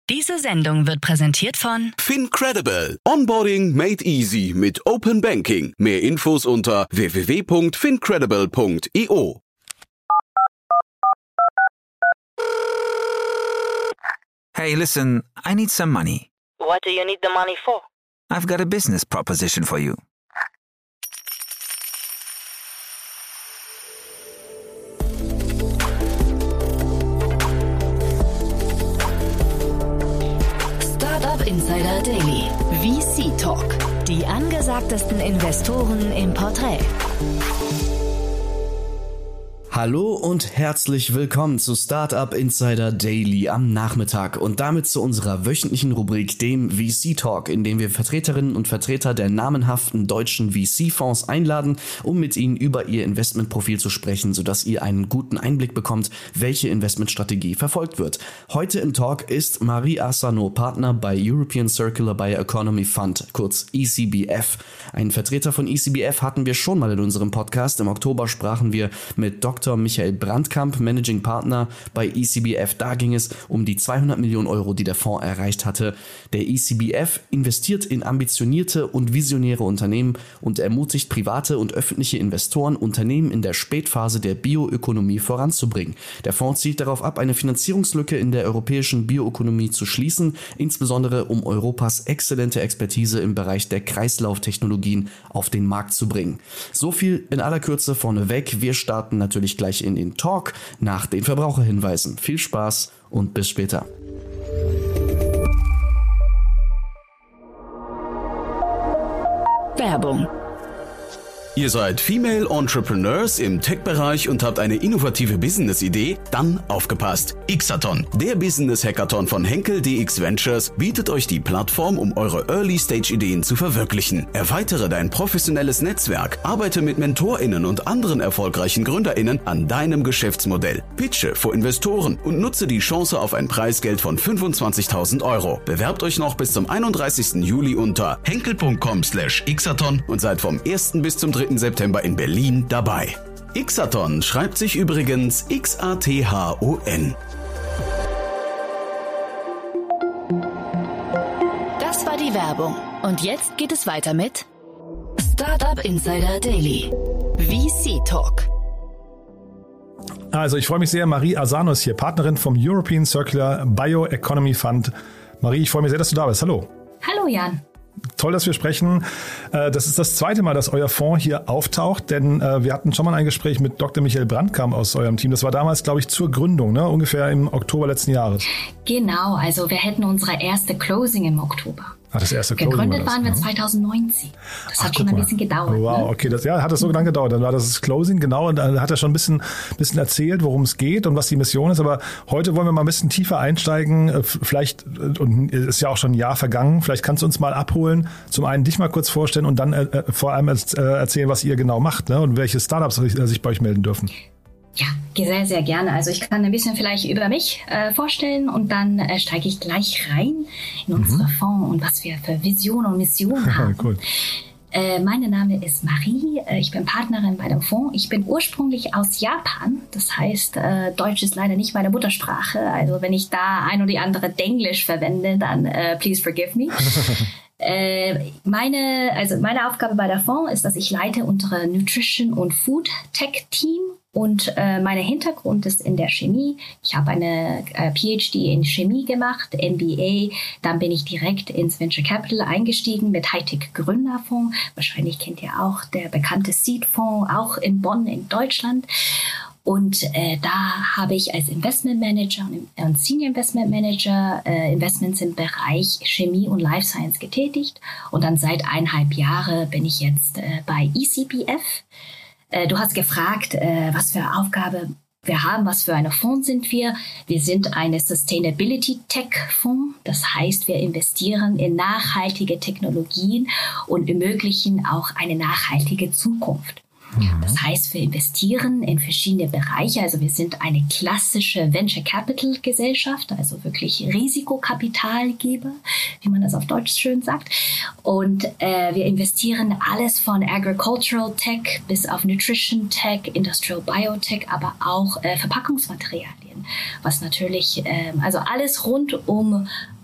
Diese Sendung wird präsentiert von FinCredible. Onboarding made easy mit Open Banking. Mehr Infos unter www.fincredible.io. Hey, listen, I need some money. What do you need the money for? I've got a business proposition for you. Startup Insider Daily. VC Talk. Die angesagtesten Investoren im Porträt. Hallo und herzlich willkommen zu Startup Insider Daily am Nachmittag und damit zu unserer wöchentlichen Rubrik, dem VC Talk, in dem wir Vertreterinnen und Vertreter der namenhaften deutschen VC-Fonds einladen, um mit ihnen über ihr Investmentprofil zu sprechen, sodass ihr einen guten Einblick bekommt, welche Investmentstrategie verfolgt wird. Heute im Talk ist Marie Arsenault, Partner bei European Circular Bioeconomy Fund, kurz ECBF. Einen Vertreter von ECBF hatten wir schon mal in unserem Podcast. Im Oktober sprachen wir mit Dr. Michael Brandkamp, Managing Partner bei ECBF. Da ging es um die 200 Millionen Euro, die der Fonds erreicht hatte. Der ECBF investiert in ambitionierte und visionäre Unternehmen und ermutigt private und öffentliche Investoren, Unternehmen in der Spätphase der Bioökonomie voranzubringen. Der Fonds zielt darauf ab, eine Finanzierungslücke in der europäischen Bioökonomie zu schließen, insbesondere um Europas exzellente Expertise im Bereich der Kreislauftechnologien auf den Markt zu bringen. So viel in aller Kürze vorneweg. Wir starten natürlich gleich in den Talk nach den Verbraucherhinweisen. Viel Spaß und bis später. Werbung. Ihr seid Female Entrepreneurs im Tech-Bereich und habt eine innovative Business-Idee? Dann aufgepasst! Xathon, der Business-Hackathon von Henkel DX Ventures, bietet euch die Plattform, um eure Early-Stage-Ideen zu verwirklichen. Erweitere dein professionelles Netzwerk, arbeite mit MentorInnen und anderen erfolgreichen GründerInnen an deinem Geschäftsmodell. Pitche vor Investoren und nutze die Chance auf ein Preisgeld von 25.000 Euro. Bewerbt euch noch bis zum 31. Juli unter henkel.com/Xathon und seid vom 1. bis zum 3. September in Berlin dabei. Xathon schreibt sich übrigens Xathon. Das war die Werbung. Und jetzt geht es weiter mit Startup Insider Daily. VC Talk. Also ich freue mich sehr, Marie Arsenault ist hier, Partnerin vom European Circular Bioeconomy Fund. Marie, ich freue mich sehr, dass du da bist. Hallo. Hallo Jan. Toll, dass wir sprechen. Das ist das zweite Mal, dass euer Fonds hier auftaucht, denn wir hatten schon mal ein Gespräch mit Dr. Michael Brandkamp aus eurem Team. Das war damals, glaube ich, zur Gründung, ne? Ungefähr im Oktober letzten Jahres. Genau, also wir hätten unsere erste Closing im Oktober. Das erste Closing gegründet waren wir 2019. Das hat schon ein bisschen gedauert. Wow, okay, hat das so lange gedauert. Dann war das Closing, genau, und dann hat er schon ein bisschen erzählt, worum es geht und was die Mission ist. Aber heute wollen wir mal ein bisschen tiefer einsteigen. Vielleicht, und ist ja auch schon ein Jahr vergangen, vielleicht kannst du uns mal abholen, zum einen dich mal kurz vorstellen und dann vor allem erzählen, was ihr genau macht, ne, und welche Startups sich bei euch melden dürfen. Ja, sehr, sehr gerne. Also ich kann ein bisschen vielleicht über mich vorstellen und dann steige ich gleich rein in unsere Fonds und was wir für Visionen und Missionen haben. Cool. Mein Name ist Marie, ich bin Partnerin bei dem Fonds. Ich bin ursprünglich aus Japan, das heißt, Deutsch ist leider nicht meine Muttersprache. Also wenn ich da ein oder die andere Denglisch verwende, dann please forgive me. Meine Aufgabe bei der Fonds ist, dass ich leite unsere Nutrition- und Food-Tech-Team. Und mein Hintergrund ist in der Chemie. Ich habe eine PhD in Chemie gemacht, MBA. Dann bin ich direkt ins Venture Capital eingestiegen mit Hightech Gründerfonds. Wahrscheinlich kennt ihr auch der bekannte Seed-Fonds, auch in Bonn in Deutschland. Und da habe ich als Investment Manager und Senior Investment Manager Investments im Bereich Chemie und Life Science getätigt. Und dann seit 1,5 Jahren bin ich jetzt bei ECBF. Du hast gefragt, was für Aufgabe wir haben, was für eine Fonds sind wir. Wir sind eine Sustainability Tech Fonds. Das heißt, wir investieren in nachhaltige Technologien und ermöglichen auch eine nachhaltige Zukunft. Das heißt, wir investieren in verschiedene Bereiche. Also wir sind eine klassische Venture Capital Gesellschaft, also wirklich Risikokapitalgeber, wie man das auf Deutsch schön sagt. Und wir investieren alles von Agricultural Tech bis auf Nutrition Tech, Industrial Biotech, aber auch Verpackungsmaterialien. Was natürlich, also alles rund um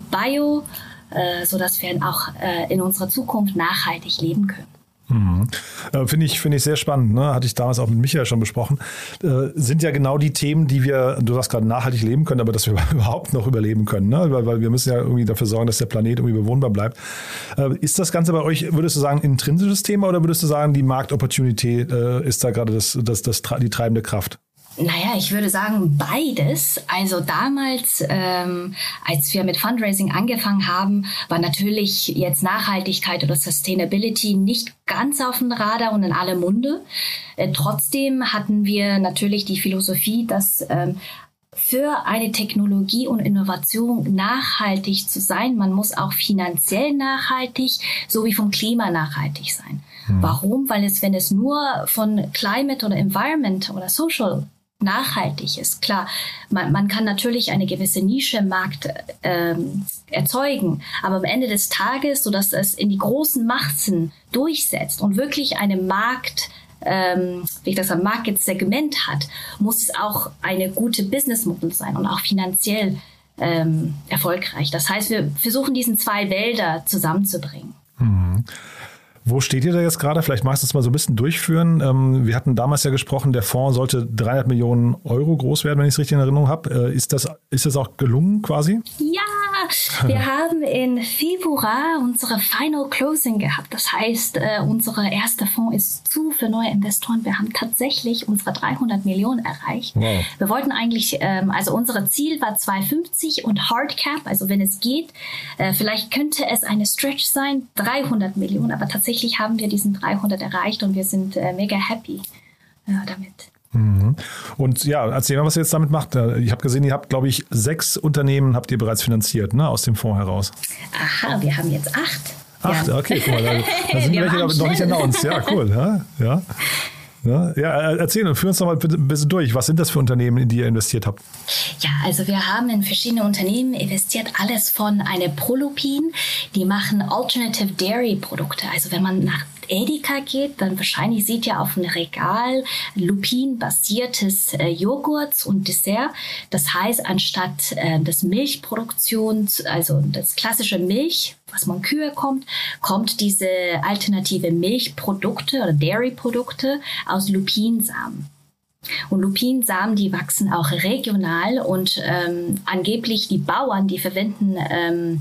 Bio, sodass wir auch in unserer Zukunft nachhaltig leben können. Finde ich sehr spannend, ne? Hatte ich damals auch mit Michael schon besprochen. Sind ja genau die Themen, die wir, du sagst gerade, nachhaltig leben können, aber dass wir überhaupt noch überleben können, ne? Weil wir müssen ja irgendwie dafür sorgen, dass der Planet irgendwie bewohnbar bleibt. Ist das Ganze bei euch, würdest du sagen, ein intrinsisches Thema oder würdest du sagen, die Marktopportunität ist da gerade die treibende Kraft? Naja, ich würde sagen beides. Also damals, als wir mit Fundraising angefangen haben, war natürlich jetzt Nachhaltigkeit oder Sustainability nicht ganz auf dem Radar und in aller Munde. Trotzdem hatten wir natürlich die Philosophie, dass für eine Technologie und Innovation nachhaltig zu sein, man muss auch finanziell nachhaltig sowie vom Klima nachhaltig sein. Warum? Weil wenn es nur von Climate oder Environment oder Social nachhaltig ist. Klar, man kann natürlich eine gewisse Nische im Markt erzeugen, aber am Ende des Tages, sodass es in die großen Massen durchsetzt und wirklich eine Marketsegment hat, muss es auch eine gute Businessmodell sein und auch finanziell erfolgreich. Das heißt, wir versuchen, diesen zwei Wälder zusammenzubringen. Wo steht ihr da jetzt gerade? Vielleicht magst du es mal so ein bisschen durchführen. Wir hatten damals ja gesprochen, der Fonds sollte 300 Millionen Euro groß werden, wenn ich es richtig in Erinnerung habe. Ist das auch gelungen quasi? Ja, wir haben in Februar unsere Final Closing gehabt. Das heißt, unser erster Fonds ist zu für neue Investoren. Wir haben tatsächlich unsere 300 Millionen erreicht. Wow. Wir wollten eigentlich, also unser Ziel war 250 und Hard Cap, also wenn es geht, vielleicht könnte es eine Stretch sein, 300 Millionen, aber tatsächlich haben wir diesen 300 erreicht und wir sind mega happy damit. Und ja, erzähl mal, was ihr jetzt damit macht. Ich habe gesehen, ihr habt, glaube ich, 6 Unternehmen habt ihr bereits finanziert, ne, aus dem Fonds heraus. Aha, wir haben jetzt 8. 8, okay, guck mal, da sind welche noch nicht announced. Ja, cool. Ja, erzähl und führ uns doch mal bitte ein bisschen durch. Was sind das für Unternehmen, in die ihr investiert habt? Ja, also wir haben in verschiedene Unternehmen investiert, alles von einer Prolupin, die machen Alternative Dairy Produkte. Also wenn man nach Edeka geht, dann wahrscheinlich sieht ihr auf dem Regal Lupin-basiertes Joghurt und Dessert. Das heißt, anstatt des Milchproduktions, also das klassische Milch, was man Kühe kommt diese alternative Milchprodukte oder Dairy-Produkte aus Lupinsamen. Und Lupinsamen, die wachsen auch regional und angeblich die Bauern, die verwenden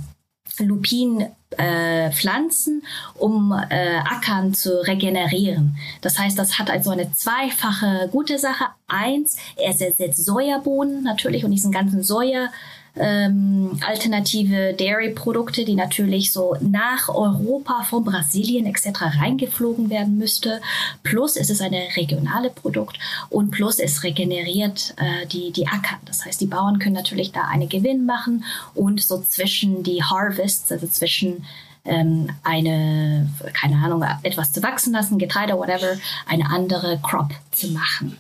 Lupinpflanzen, um Ackern zu regenerieren. Das heißt, das hat also eine zweifache gute Sache. 1, es ersetzt Sojabohnen natürlich und diesen ganzen Soja alternative Dairy-Produkte, die natürlich so nach Europa von Brasilien etc. reingeflogen werden müsste. Plus es ist ein regionales Produkt und plus es regeneriert die Acker. Das heißt, die Bauern können natürlich da einen Gewinn machen und so zwischen die Harvests, also zwischen etwas zu wachsen lassen, Getreide, whatever, eine andere Crop zu machen.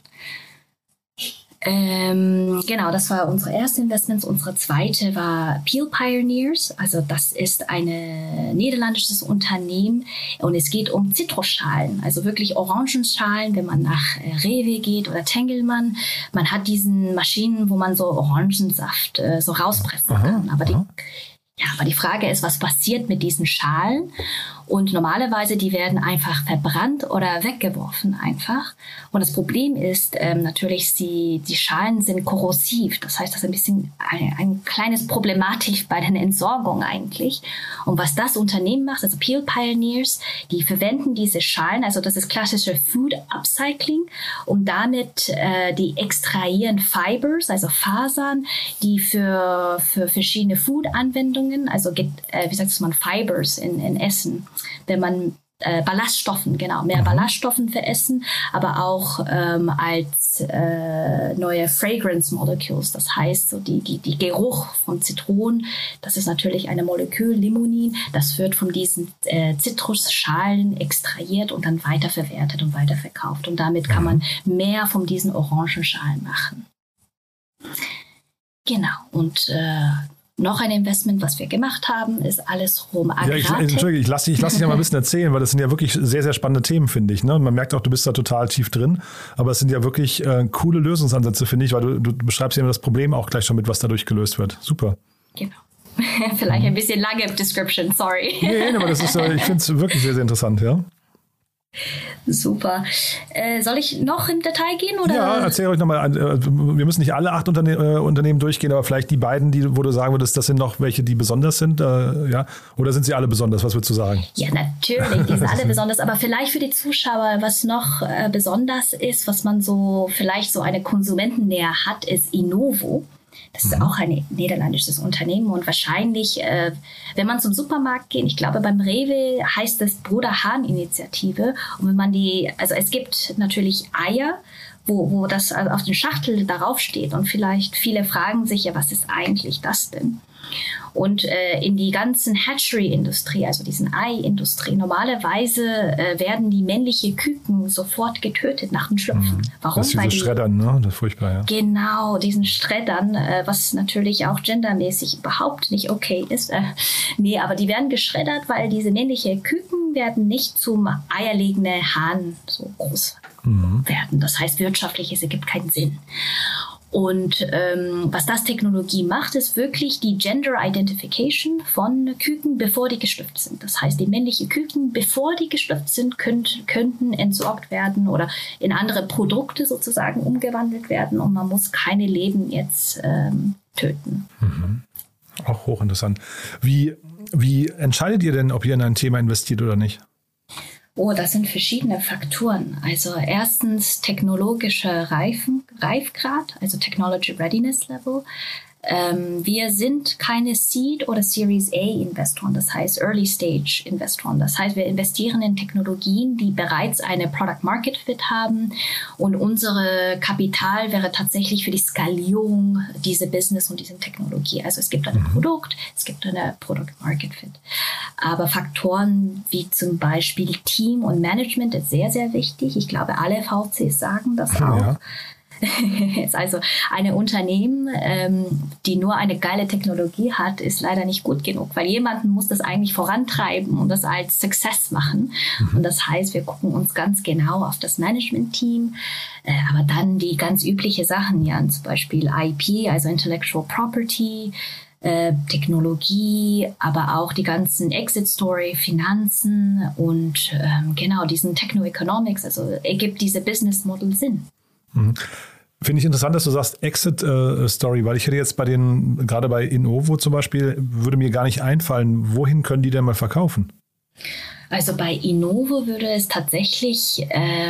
Genau, das war unsere erste Investment. Unsere zweite war Peel Pioneers. Also das ist ein niederländisches Unternehmen und es geht um Zitrusschalen, also wirklich Orangenschalen, wenn man nach Rewe geht oder Tengelmann. Man hat diesen Maschinen, wo man so Orangensaft so rauspressen kann. Aber die Frage ist, was passiert mit diesen Schalen? Und normalerweise, die werden einfach verbrannt oder weggeworfen einfach. Und das Problem ist natürlich, die Schalen sind korrosiv. Das heißt, das ist ein bisschen ein kleines Problematik bei der Entsorgung eigentlich. Und was das Unternehmen macht, also Peel Pioneers, die verwenden diese Schalen, also das ist klassische Food Upcycling, und damit die extrahieren Fibers, also Fasern, die für verschiedene Food-Anwendungen, also wie sagt man, Fibers in Essen, wenn man Ballaststoffen, mehr Ballaststoffen für Essen, aber auch als neue Fragrance Molecules. Das heißt, so die Geruch von Zitronen, das ist natürlich eine Molekül, Limonin, das wird von diesen Zitrusschalen extrahiert und dann weiterverwertet und weiterverkauft. Und damit kann man mehr von diesen Orangenschalen machen. Genau, und noch ein Investment, was wir gemacht haben, ist alles rum Agrartech. Ja, Entschuldige, ich lasse dich ja mal ein bisschen erzählen, weil das sind ja wirklich sehr, sehr spannende Themen, finde ich. Ne? Und man merkt auch, du bist da total tief drin. Aber es sind ja wirklich coole Lösungsansätze, finde ich, weil du beschreibst ja immer das Problem auch gleich schon mit, was dadurch gelöst wird. Super. Genau. Vielleicht ein bisschen lange Description, sorry. Nee, aber das ist, ich finde es wirklich sehr, sehr interessant, ja. Super. Soll ich noch im Detail gehen? Oder? Ja, erzähl euch nochmal. Wir müssen nicht alle 8 Unternehmen durchgehen, aber vielleicht die beiden, wo du sagen würdest, das sind noch welche, die besonders sind. Ja? Oder sind sie alle besonders? Was würdest du sagen? Ja, natürlich, die sind alle besonders. Aber vielleicht für die Zuschauer, was noch besonders ist, was man so vielleicht so eine Konsumentennähe hat, ist Innovo. Das ist auch ein niederländisches Unternehmen und wahrscheinlich, wenn man zum Supermarkt geht, ich glaube beim Rewe heißt das Bruder Hahn-Initiative. Und wenn man also es gibt natürlich Eier, wo das auf den Schachtel darauf steht und vielleicht viele fragen sich ja, was ist eigentlich das denn? Und in die ganzen Hatchery-Industrie, also diesen Ei-Industrie, normalerweise werden die männlichen Küken sofort getötet nach dem Schlüpfen. Warum? Das ist diese Schreddern, ne? Das ist furchtbar, ja. Genau, diesen Schreddern, was natürlich auch gendermäßig überhaupt nicht okay ist. Nee, aber die werden geschreddert, weil diese männlichen Küken werden nicht zum eierlegenden Hahn so groß werden. Das heißt, wirtschaftlich, es ergibt keinen Sinn. Und was das Technologie macht, ist wirklich die Gender Identification von Küken, bevor die geschlüpft sind. Das heißt, die männlichen Küken, bevor die geschlüpft sind, könnten entsorgt werden oder in andere Produkte sozusagen umgewandelt werden und man muss keine Leben jetzt töten. Auch hochinteressant. Wie entscheidet ihr denn, ob ihr in ein Thema investiert oder nicht? Oh, das sind verschiedene Faktoren. Also erstens technologischer Reifgrad, also Technology Readiness Level. Wir sind keine Seed- oder Series A-Investoren, das heißt Early-Stage-Investoren. Das heißt, wir investieren in Technologien, die bereits eine Product-Market-Fit haben und unsere Kapital wäre tatsächlich für die Skalierung dieser Business und dieser Technologie. Also es gibt ein Produkt, es gibt eine Product-Market-Fit. Aber Faktoren wie zum Beispiel Team und Management ist sehr, sehr wichtig. Ich glaube, alle VCs sagen das auch. Ja. Also ein Unternehmen, die nur eine geile Technologie hat, ist leider nicht gut genug, weil jemand muss das eigentlich vorantreiben und das als Success machen. Und das heißt, wir gucken uns ganz genau auf das Management-Team, aber dann die ganz übliche Sachen, ja, zum Beispiel IP, also Intellectual Property, Technologie, aber auch die ganzen Exit-Story, Finanzen und genau diesen Techno-Economics, also ergibt diese Business-Model Sinn. Finde ich interessant, dass du sagst Exit-Story, weil ich hätte jetzt gerade bei Innovo zum Beispiel, würde mir gar nicht einfallen, wohin können die denn mal verkaufen? Also bei Innovo würde es tatsächlich,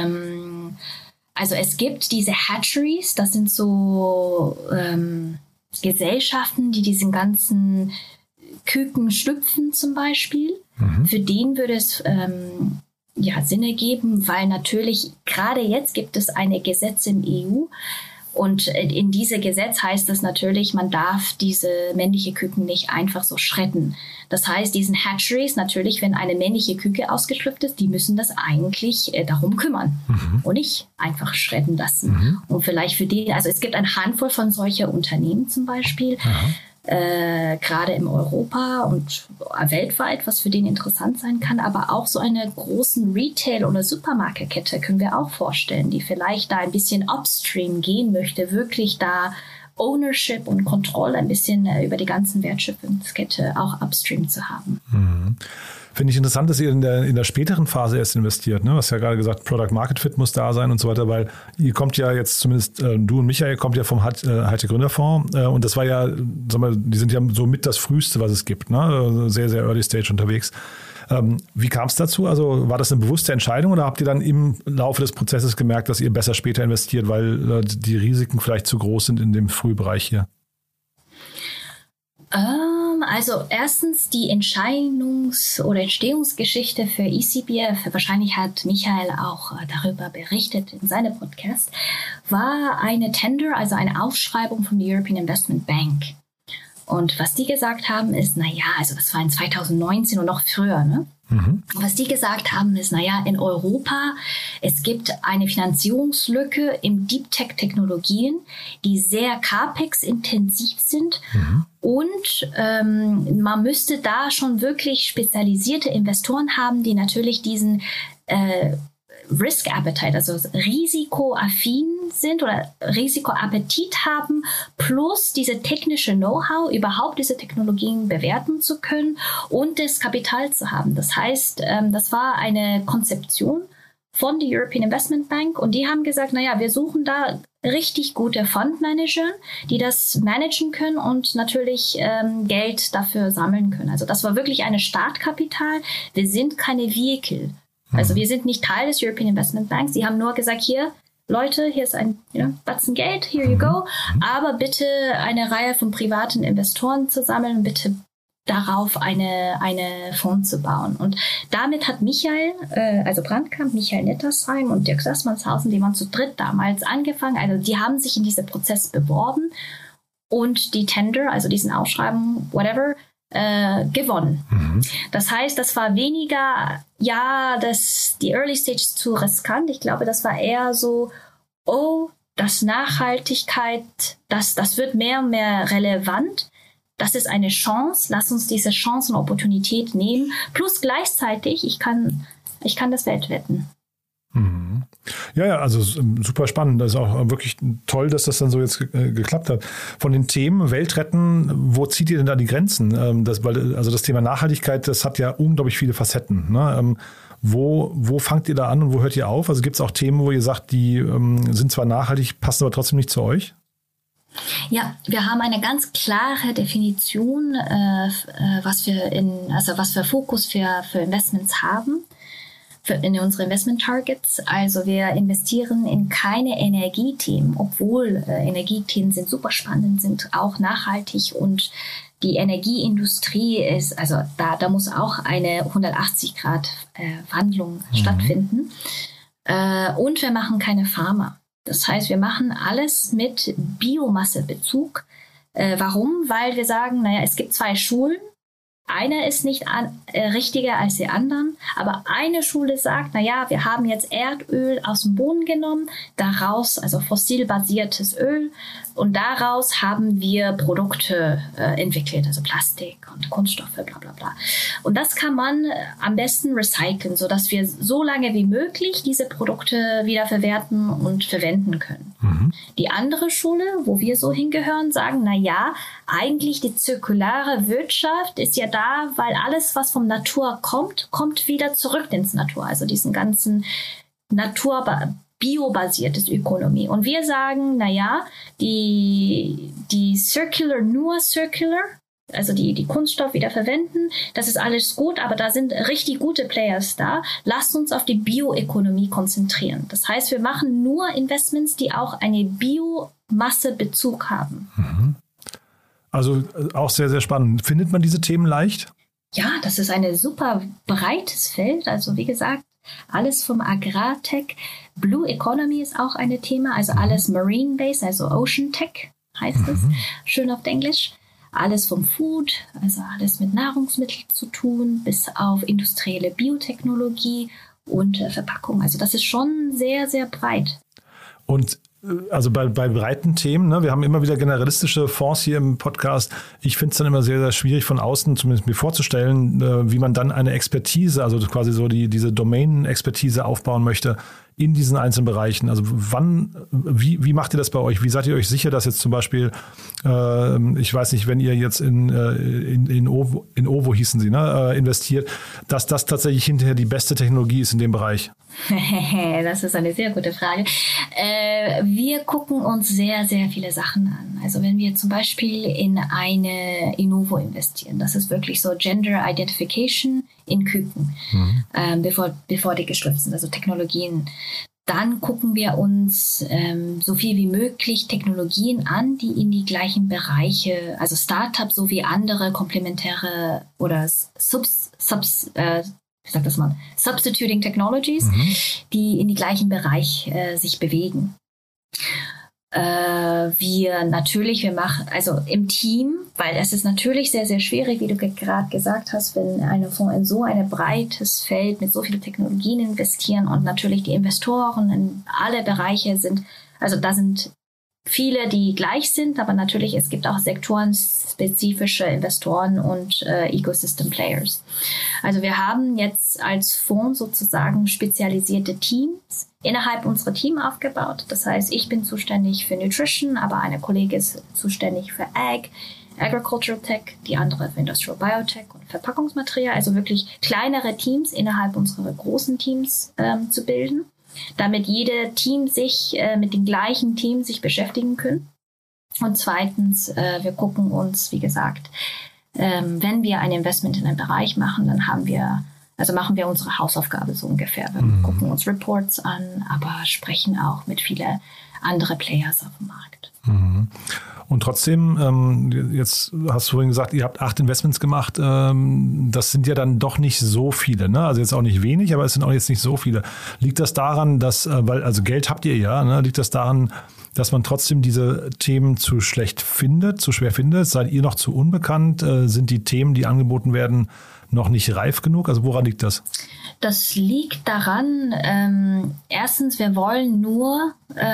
also es gibt diese Hatcheries, das sind so Gesellschaften, die diesen ganzen Küken schlüpfen zum Beispiel. Für den würde es Sinn ergeben, weil natürlich gerade jetzt gibt es eine Gesetz im EU und in diesem Gesetz heißt es natürlich, man darf diese männliche Küken nicht einfach so schreddern. Das heißt, diesen Hatcheries natürlich, wenn eine männliche Küke ausgeschlüpft ist, die müssen das eigentlich darum kümmern und nicht einfach schredden lassen. Und vielleicht für die, also es gibt eine Handvoll von solcher Unternehmen zum Beispiel, gerade in Europa und weltweit, was für den interessant sein kann, aber auch so eine großen Retail- oder Supermarktkette können wir auch vorstellen, die vielleicht da ein bisschen upstream gehen möchte, wirklich da Ownership und Kontrolle ein bisschen über die ganzen Wertschöpfungskette auch upstream zu haben. Finde ich interessant, dass ihr in der späteren Phase erst investiert. Ne? Du hast ja gerade gesagt, Product Market Fit muss da sein und so weiter, weil ihr kommt ja jetzt zumindest, du und Michael, kommt ja vom Hightech Gründerfonds und das war ja, sag mal, die sind ja so mit das Früheste, was es gibt, ne? Sehr, sehr Early Stage unterwegs. Wie kam es dazu? Also war das eine bewusste Entscheidung oder habt ihr dann im Laufe des Prozesses gemerkt, dass ihr besser später investiert, weil die Risiken vielleicht zu groß sind in dem Frühbereich hier? Also erstens die oder Entstehungsgeschichte für ECBF, wahrscheinlich hat Michael auch darüber berichtet in seinem Podcast, war eine Tender, also eine Ausschreibung von der European Investment Bank. Und was die gesagt haben ist, also das war in 2019 und noch früher, ne? Was die gesagt haben ist, in Europa, es gibt eine Finanzierungslücke im Deep Tech Technologien, die sehr CapEx-intensiv sind und man müsste da schon wirklich spezialisierte Investoren haben, die natürlich diesen Risk Appetite, also risikoaffin sind oder Risikoappetit haben, plus diese technische Know-how, überhaupt diese Technologien bewerten zu können und das Kapital zu haben. Das heißt, das war eine Konzeption von der European Investment Bank und die haben gesagt, naja, wir suchen da richtig gute Fundmanager, die das managen können und natürlich Geld dafür sammeln können. Also das war wirklich eine Startkapital. Wir sind keine Vehicle. Also wir sind nicht Teil des European Investment Banks. Sie haben nur gesagt, hier, Leute, hier ist ein Batzen Geld, here you go. Aber bitte eine Reihe von privaten Investoren zu sammeln, bitte darauf eine Fonds zu bauen. Und damit hat Michael, also Brandkamp, Michael Nettersheim und Dirk Sassmannshausen, die waren zu dritt damals angefangen. Also die haben sich in diesen Prozess beworben und die Tender, also diesen Ausschreiben, whatever, gewonnen. Das heißt, das war weniger, die Early Stage ist zu riskant. Ich glaube, das war eher so, das Nachhaltigkeit, das wird mehr und mehr relevant. Das ist eine Chance. Lass uns diese Chance und Opportunität nehmen. Plus gleichzeitig, ich kann das Welt retten. Ja, also super spannend. Das ist auch wirklich toll, dass das dann so jetzt geklappt hat. Von den Themen Welt retten, wo zieht ihr denn da die Grenzen? Das Thema Nachhaltigkeit, das hat ja unglaublich viele Facetten. Ne? Wo fangt ihr da an und wo hört ihr auf? Also gibt es auch Themen, wo ihr sagt, die sind zwar nachhaltig, passen aber trotzdem nicht zu euch? Ja, wir haben eine ganz klare Definition, was wir Fokus für Investments haben, in unsere Investment Targets. Also wir investieren in keine Energiethemen, obwohl Energiethemen sind super spannend, sind auch nachhaltig und die Energieindustrie ist, also da muss auch eine 180-Grad-Wandlung stattfinden. Und wir machen keine Pharma. Das heißt, wir machen alles mit Biomassebezug. Warum? Weil wir sagen, es gibt zwei Schulen. Eine ist nicht richtiger als die anderen, aber eine Schule sagt, wir haben jetzt Erdöl aus dem Boden genommen, daraus, also fossilbasiertes Öl, und daraus haben wir Produkte entwickelt, also Plastik und Kunststoffe, bla bla bla. Und das kann man am besten recyceln, sodass wir so lange wie möglich diese Produkte wieder verwerten und verwenden können. Die andere Schule, wo wir so hingehören, sagen, eigentlich die zirkulare Wirtschaft ist ja da, weil alles, was vom Natur kommt, kommt wieder zurück ins Natur. Also diesen ganzen biobasiertes Ökonomie. Und wir sagen, die Circular, also die Kunststoff wieder verwenden, das ist alles gut, aber da sind richtig gute Players da. Lasst uns auf die Bioökonomie konzentrieren. Das heißt, wir machen nur Investments, die auch eine Biomassebezug haben. Also auch sehr, sehr spannend. Findet man diese Themen leicht? Ja, das ist ein super breites Feld. Also wie gesagt, alles vom Agrartech. Blue Economy ist auch ein Thema, also alles Marine-Based, also Ocean Tech heißt es, schön auf Englisch. Alles vom Food, also alles mit Nahrungsmitteln zu tun, bis auf industrielle Biotechnologie und Verpackung. Also das ist schon sehr, sehr breit. Und also bei breiten Themen, ne, wir haben immer wieder generalistische Fonds hier im Podcast. Ich finde es dann immer sehr, sehr schwierig von außen, zumindest mir vorzustellen, wie man dann eine Expertise, also quasi so diese Domain-Expertise aufbauen möchte in diesen einzelnen Bereichen. Also wie macht ihr das bei euch? Wie seid ihr euch sicher, dass jetzt zum Beispiel, ich weiß nicht, wenn ihr jetzt in Ovo hießen sie, ne, investiert, dass das tatsächlich hinterher die beste Technologie ist in dem Bereich? Das ist eine sehr gute Frage. Wir gucken uns sehr, sehr viele Sachen an. Also wenn wir zum Beispiel in eine Innovo investieren, das ist wirklich so Gender Identification in Küken, bevor die geschlüpft sind, also Technologien. Dann gucken wir uns so viel wie möglich Technologien an, die in die gleichen Bereiche, also Startups sowie andere komplementäre oder Substituting Technologies, die in die gleichen Bereich sich bewegen. Wir machen, also im Team, weil es ist natürlich sehr, sehr schwierig, wie du gerade gesagt hast, wenn eine Fonds in so ein breites Feld mit so vielen Technologien investieren und natürlich die Investoren in alle Bereiche sind, also da sind viele, die gleich sind, aber natürlich, es gibt auch sektorenspezifische Investoren und Ecosystem Players. Also wir haben jetzt als Fonds sozusagen spezialisierte Teams innerhalb unserer Team aufgebaut. Das heißt, ich bin zuständig für Nutrition, aber eine Kollegin ist zuständig für Agricultural Tech, die andere für Industrial Biotech und Verpackungsmaterial. Also wirklich kleinere Teams innerhalb unserer großen Teams zu bilden, damit jede Team sich mit den gleichen Teams sich beschäftigen können. Und zweitens, wir gucken uns, wie gesagt, wenn wir ein Investment in einen Bereich machen, dann machen wir unsere Hausaufgabe so ungefähr. Wir gucken uns Reports an, aber sprechen auch mit vielen anderen Players auf dem Markt. Und trotzdem, jetzt hast du vorhin gesagt, ihr habt 8 Investments gemacht. Das sind ja dann doch nicht so viele, ne? Also jetzt auch nicht wenig, aber es sind auch jetzt nicht so viele. Liegt das daran, also Geld habt ihr ja, ne? Liegt das daran, dass man trotzdem diese Themen zu schwer findet? Seid ihr noch zu unbekannt? Sind die Themen, die angeboten werden, noch nicht reif genug? Also woran liegt das? Das liegt daran, erstens, wir wollen nur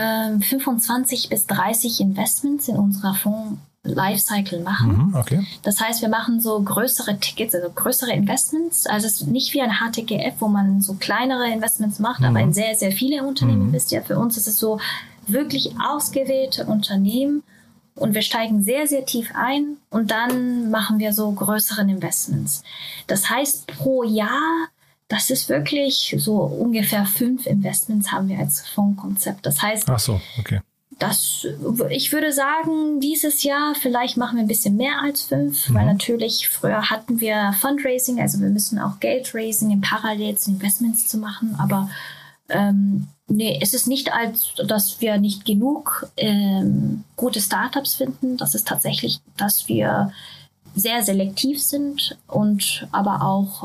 25 bis 30 Investments in unserer Fonds-Lifecycle machen. Okay. Das heißt, wir machen so größere Tickets, also größere Investments. Also es ist nicht wie ein HTGF, wo man so kleinere Investments macht, aber in sehr, sehr viele Unternehmen investiert. Für uns ist es so wirklich ausgewählte Unternehmen. Und wir steigen sehr, sehr tief ein und dann machen wir so größeren Investments. Das heißt, pro Jahr, das ist wirklich so ungefähr 5 Investments haben wir als Fondskonzept. Das heißt, ach so, okay. Ich würde sagen, dieses Jahr vielleicht machen wir ein bisschen mehr als 5, weil natürlich früher hatten wir Fundraising, also wir müssen auch Geld raisen, in parallel zu Investments zu machen, aber nee, es ist nicht, dass wir nicht genug gute Startups finden. Das ist tatsächlich, dass wir sehr selektiv sind und aber auch,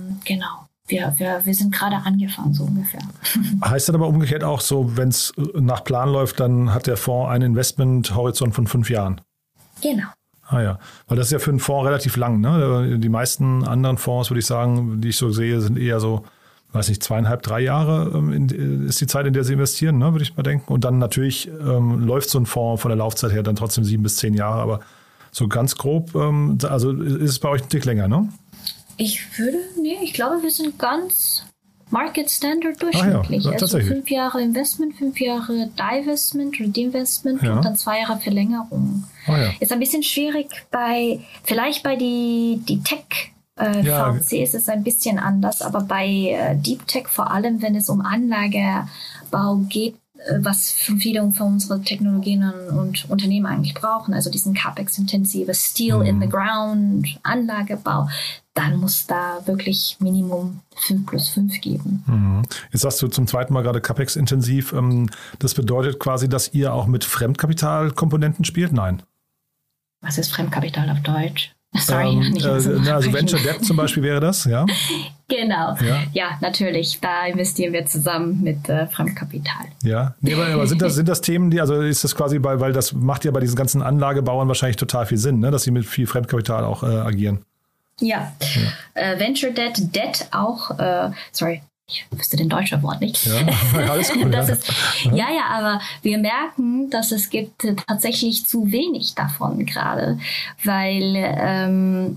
wir sind gerade angefangen, so ungefähr. Heißt das aber umgekehrt auch so, wenn es nach Plan läuft, dann hat der Fonds einen Investmenthorizont von 5 Jahren? Genau. Ah ja, weil das ist ja für einen Fonds relativ lang, ne? Die meisten anderen Fonds, würde ich sagen, die ich so sehe, sind eher so, weiß nicht, 2,5, 3 Jahre ist die Zeit, in der sie investieren, ne, würde ich mal denken. Und dann natürlich läuft so ein Fonds von der Laufzeit her dann trotzdem 7 bis 10 Jahre. Aber so ganz grob, also ist es bei euch ein Tick länger, ne? Ich glaube, wir sind ganz Market Standard durchschnittlich. Ja, also 5 Jahre Investment, 5 Jahre Divestment oder Divestment und dann 2 Jahre Verlängerung. Ist ein bisschen schwierig vielleicht bei die Tech VC ist es ein bisschen anders, aber bei Deep Tech, vor allem wenn es um Anlagebau geht, was viele von unseren Technologien und Unternehmen eigentlich brauchen, also diesen CapEx-intensive Steel in the Ground, Anlagebau, dann muss da wirklich Minimum 5+5 geben. Jetzt sagst du zum zweiten Mal gerade CapEx-intensiv. Das bedeutet quasi, dass ihr auch mit Fremdkapitalkomponenten spielt? Nein. Was ist Fremdkapital auf Deutsch? Sorry, also Venture Debt zum Beispiel wäre das, ja? Genau, ja, natürlich. Da investieren wir zusammen mit Fremdkapital. Ja, nee, aber sind das Themen, also ist das quasi, weil das macht ja bei diesen ganzen Anlagebauern wahrscheinlich total viel Sinn, ne, dass sie mit viel Fremdkapital auch agieren. Ja. Venture Debt auch, sorry. Ich wüsste den deutschen Wort nicht. Ja, alles gut. Aber wir merken, dass es gibt tatsächlich zu wenig davon gerade, weil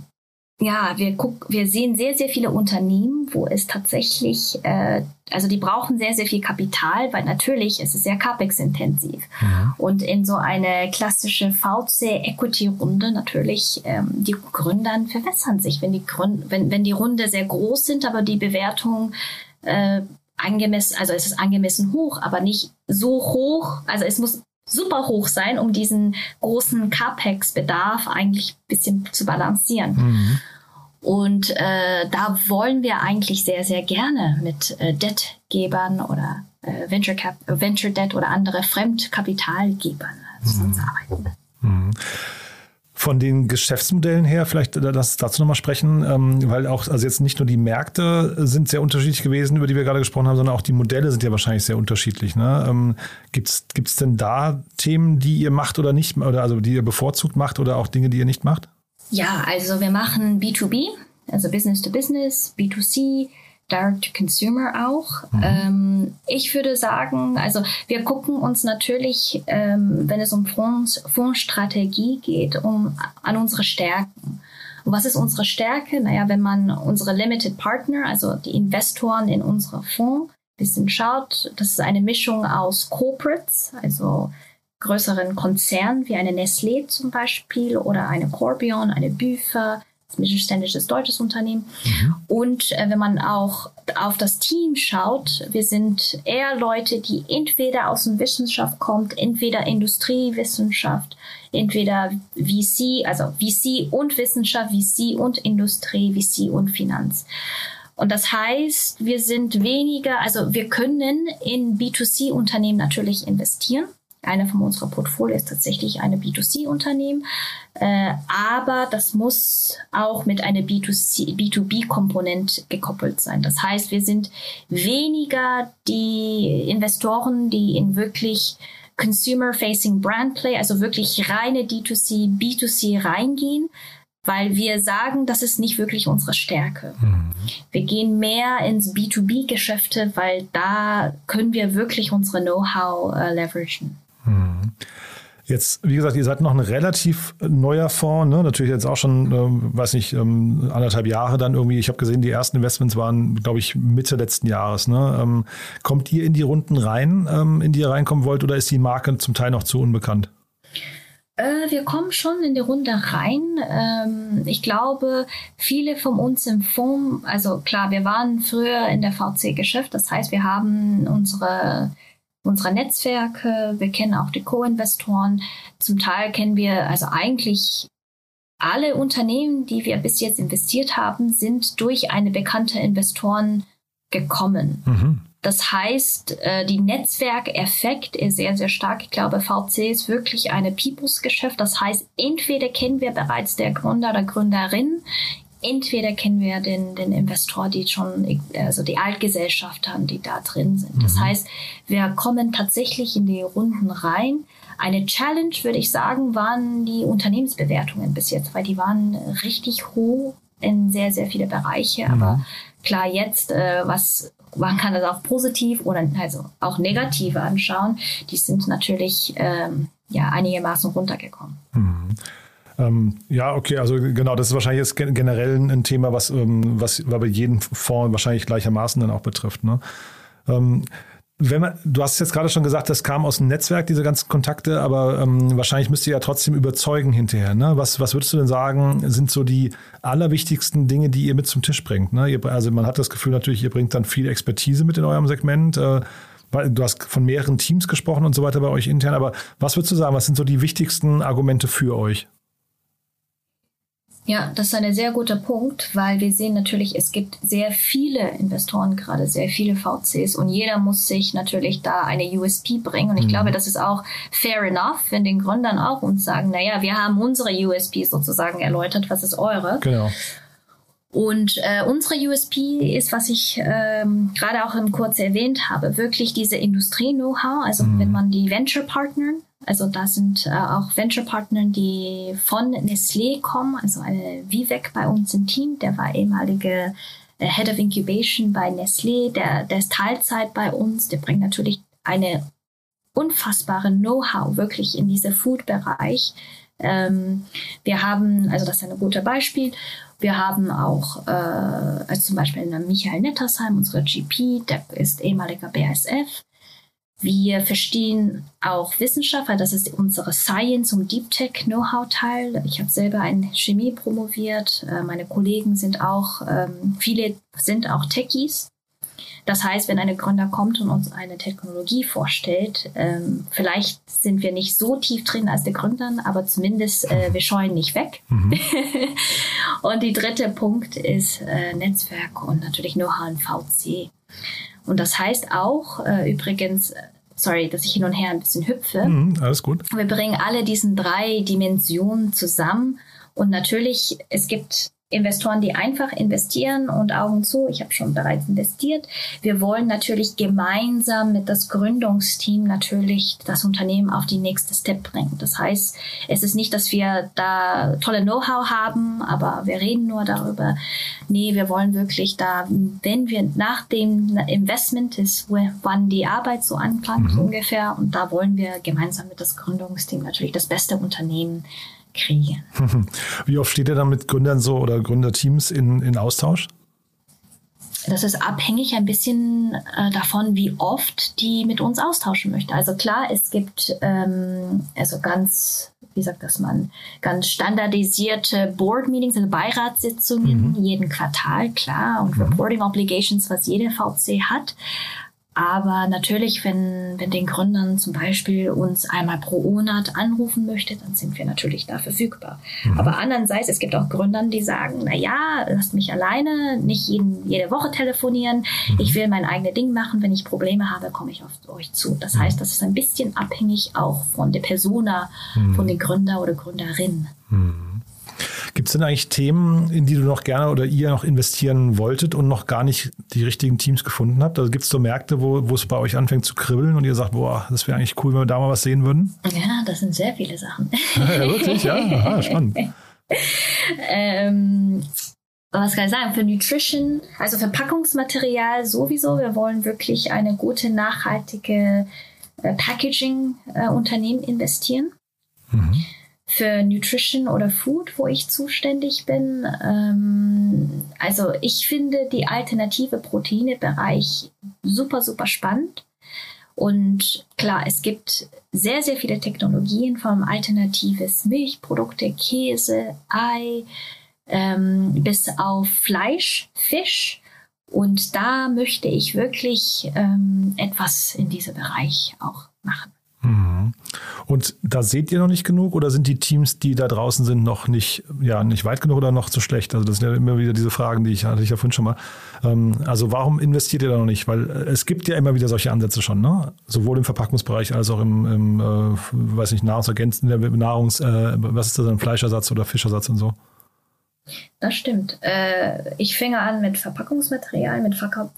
wir sehen sehr, sehr viele Unternehmen, wo es tatsächlich, also die brauchen sehr, sehr viel Kapital, weil natürlich ist es sehr CapEx-intensiv. Und in so eine klassische VC-Equity-Runde natürlich, die Gründer verwässern sich, wenn die Runde sehr groß sind, aber die Bewertung angemessen, also es ist angemessen hoch, aber nicht so hoch, also es muss super hoch sein, um diesen großen CapEx-Bedarf eigentlich ein bisschen zu balancieren. Und da wollen wir eigentlich sehr, sehr gerne mit Debtgebern oder Venture Debt oder andere Fremdkapitalgebern zusammenarbeiten. Von den Geschäftsmodellen her, vielleicht lass dazu nochmal sprechen, weil auch, also jetzt nicht nur die Märkte sind sehr unterschiedlich gewesen, über die wir gerade gesprochen haben, sondern auch die Modelle sind ja wahrscheinlich sehr unterschiedlich. Ne? Gibt's denn da Themen, die ihr macht oder nicht, oder also die ihr bevorzugt macht oder auch Dinge, die ihr nicht macht? Ja, also wir machen B2B, also Business to Business, B2C, Direct-to-Consumer auch. Ich würde sagen, also wir gucken uns natürlich, wenn es um Fondsstrategie geht, an unsere Stärken. Und was ist unsere Stärke? Naja, wenn man unsere Limited Partner, also die Investoren in unsere Fonds, ein bisschen schaut, das ist eine Mischung aus Corporates, also größeren Konzernen wie eine Nestlé zum Beispiel oder eine Corbion, eine Büfer, ein mittelständisches deutsches Unternehmen. Und wenn man auch auf das Team schaut, wir sind eher Leute, die entweder aus der Wissenschaft kommt, entweder Industriewissenschaft, entweder VC, also VC und Wissenschaft, VC und Industrie, VC und Finanz. Und das heißt, wir sind weniger, also wir können in B2C-Unternehmen natürlich investieren. Eine von unserer Portfolio ist tatsächlich eine B2C-Unternehmen, aber das muss auch mit einer B2B-Komponente gekoppelt sein. Das heißt, wir sind weniger die Investoren, die in wirklich Consumer-Facing Brand Play, also wirklich reine D2C, B2C reingehen, weil wir sagen, das ist nicht wirklich unsere Stärke. Wir gehen mehr ins B2B-Geschäfte, weil da können wir wirklich unsere Know-how leveragen. Jetzt, wie gesagt, ihr seid noch ein relativ neuer Fonds, ne? Natürlich jetzt auch schon, 1,5 Jahre dann irgendwie. Ich habe gesehen, die ersten Investments waren, glaube ich, Mitte letzten Jahres. Ne? Kommt ihr in die Runden rein, in die ihr reinkommen wollt, oder ist die Marke zum Teil noch zu unbekannt? Wir kommen schon in die Runde rein. Ich glaube, viele von uns im Fonds, also klar, wir waren früher in der VC-Geschäft, das heißt, wir haben unsere Netzwerke, wir kennen auch die Co-Investoren. Zum Teil kennen wir, also eigentlich alle Unternehmen, die wir bis jetzt investiert haben, sind durch eine bekannte Investoren gekommen. Das heißt, die Netzwerkeffekt ist sehr, sehr stark. Ich glaube, VC ist wirklich eine Peoples-Geschäft. Das heißt, entweder kennen wir bereits der Gründer oder Gründerin, entweder kennen wir den Investor, die schon, also die Altgesellschafter, die da drin sind. Das heißt, wir kommen tatsächlich in die Runden rein. Eine Challenge, würde ich sagen, waren die Unternehmensbewertungen bis jetzt, weil die waren richtig hoch in sehr, sehr viele Bereiche. Aber klar, jetzt, man kann das auch positiv oder also auch negativ anschauen. Die sind natürlich einigermaßen runtergekommen. Ja, okay, also genau, das ist wahrscheinlich jetzt generell ein Thema, was bei jedem Fonds wahrscheinlich gleichermaßen dann auch betrifft. Ne? Du hast jetzt gerade schon gesagt, das kam aus dem Netzwerk, diese ganzen Kontakte, aber wahrscheinlich müsst ihr ja trotzdem überzeugen hinterher. Ne? Was würdest du denn sagen, sind so die allerwichtigsten Dinge, die ihr mit zum Tisch bringt? Ne? Also man hat das Gefühl natürlich, ihr bringt dann viel Expertise mit in eurem Segment. Du hast von mehreren Teams gesprochen und so weiter bei euch intern, aber was würdest du sagen, was sind so die wichtigsten Argumente für euch? Ja, das ist ein sehr guter Punkt, weil wir sehen natürlich, es gibt sehr viele Investoren, gerade sehr viele VCs und jeder muss sich natürlich da eine USP bringen und ich glaube, das ist auch fair enough, wenn den Gründern auch uns sagen, naja, wir haben unsere USP sozusagen erläutert, was ist eure? Genau. Und unsere USP ist, was ich gerade auch kurz erwähnt habe, wirklich diese Industrie-Know-how, also wenn man die Venture-Partner, also da sind auch Venture-Partner, die von Nestlé kommen, also eine Vivek bei uns im Team, der war ehemalige Head of Incubation bei Nestlé, der ist Teilzeit bei uns, der bringt natürlich eine unfassbare Know-how wirklich in diese Food-Bereich. Wir haben, also das ist ein gutes Beispiel, wir haben auch, also zum Beispiel Michael Nettersheim, unsere GP, der ist ehemaliger BASF. Wir verstehen auch Wissenschaft, weil das ist unsere Science- und Deep Tech Know-how-Teil. Ich habe selber in Chemie promoviert. Meine Kollegen sind auch, viele sind auch Techies. Das heißt, wenn ein Gründer kommt und uns eine Technologie vorstellt, vielleicht sind wir nicht so tief drin als der Gründer, aber zumindest wir scheuen nicht weg. Und die dritte Punkt ist Netzwerk und natürlich Know-how in VC. Und das heißt auch, übrigens, sorry, dass ich hin und her ein bisschen hüpfe. Alles gut. Wir bringen alle diesen 3 Dimensionen zusammen. Und natürlich, es gibt Investoren, die einfach investieren und Augen zu, ich habe schon bereits investiert. Wir wollen natürlich gemeinsam mit das Gründungsteam natürlich das Unternehmen auf die nächste Step bringen. Das heißt, es ist nicht, dass wir da tolle Know-how haben, aber wir reden nur darüber. Nee, wir wollen wirklich da, wenn wir nach dem Investment ist, wann die Arbeit so anfängt ungefähr, und da wollen wir gemeinsam mit das Gründungsteam natürlich das beste Unternehmen kriegen. Wie oft steht ihr dann mit Gründern so oder Gründerteams in Austausch? Das ist abhängig ein bisschen davon, wie oft die mit uns austauschen möchten. Also klar, es gibt also ganz, wie sagt das man, ganz standardisierte Board-Meetings, also Beiratssitzungen jeden Quartal, klar, und Reporting Obligations, was jede VC hat. Aber natürlich, wenn den Gründern zum Beispiel uns einmal pro Monat anrufen möchte, dann sind wir natürlich da verfügbar. Aber andererseits, es gibt auch Gründer, die sagen, na ja, lasst mich alleine, nicht jede Woche telefonieren. Ich will mein eigenes Ding machen. Wenn ich Probleme habe, komme ich auf euch zu. Das heißt, das ist ein bisschen abhängig auch von der Persona, von den Gründer oder Gründerin. Gibt es denn eigentlich Themen, in die du noch gerne oder ihr noch investieren wolltet und noch gar nicht die richtigen Teams gefunden habt? Also gibt es so Märkte, wo es bei euch anfängt zu kribbeln und ihr sagt, boah, das wäre eigentlich cool, wenn wir da mal was sehen würden? Ja, das sind sehr viele Sachen. Ja, wirklich? Ja, aha, spannend. Was kann ich sagen? Für Nutrition, also Verpackungsmaterial sowieso. Wir wollen wirklich eine gute, nachhaltige Packaging-Unternehmen investieren. Für Nutrition oder Food, wo ich zuständig bin. Also ich finde die alternative Proteinebereich super, super spannend. Und klar, es gibt sehr, sehr viele Technologien von alternatives Milchprodukte, Käse, Ei, bis auf Fleisch, Fisch. Und da möchte ich wirklich etwas in diesem Bereich auch machen. Und da seht ihr noch nicht genug oder sind die Teams, die da draußen sind, noch nicht weit genug oder noch zu schlecht? Also das sind ja immer wieder diese Fragen, die hatte ich ja vorhin schon mal. Also warum investiert ihr da noch nicht? Weil es gibt ja immer wieder solche Ansätze schon, ne? Sowohl im Verpackungsbereich als auch im Nahrungsergänzung, was ist das denn, Fleischersatz oder Fischersatz und so? Das stimmt. Ich fange an mit Verpackungsmaterialien.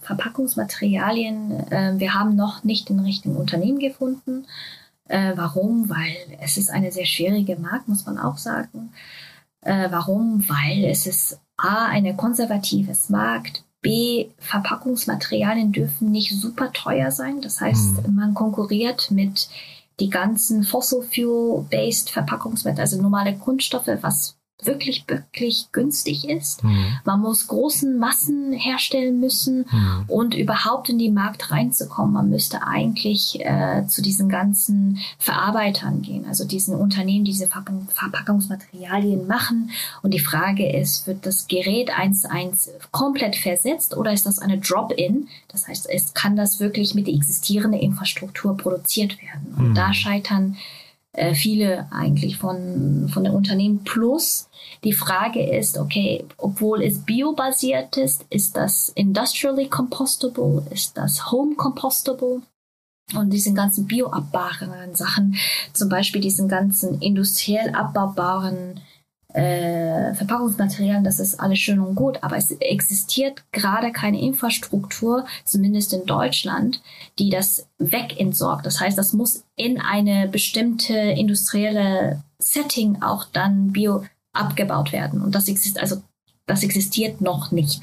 Wir haben noch nicht den richtigen Unternehmen gefunden. Warum? Weil es ist eine sehr schwierige Markt, muss man auch sagen. Warum? Weil es ist A, eine konservatives Markt, B, Verpackungsmaterialien dürfen nicht super teuer sein. Das heißt, man konkurriert mit die ganzen Fossil Fuel-based Verpackungsmaterialien, also normale Kunststoffe, was wirklich, wirklich günstig ist. Man muss großen Massen herstellen müssen und überhaupt in den Markt reinzukommen. Man müsste eigentlich zu diesen ganzen Verarbeitern gehen, also diesen Unternehmen, die diese Verpackungsmaterialien machen. Und die Frage ist, wird das Gerät 1:1 komplett versetzt oder ist das eine Drop-in? Das heißt, kann das wirklich mit der existierenden Infrastruktur produziert werden? Und da scheitern viele eigentlich von den Unternehmen. Plus die Frage ist, okay, obwohl es biobasiert ist das industrially compostable, ist das home compostable? Und diesen ganzen bioabbaubaren Sachen, zum Beispiel diesen ganzen industriell abbaubaren Verpackungsmaterialien, das ist alles schön und gut, aber es existiert gerade keine Infrastruktur, zumindest in Deutschland, die das wegentsorgt. Das heißt, das muss in eine bestimmte industrielle Setting auch dann bio abgebaut werden. Und das existiert noch nicht.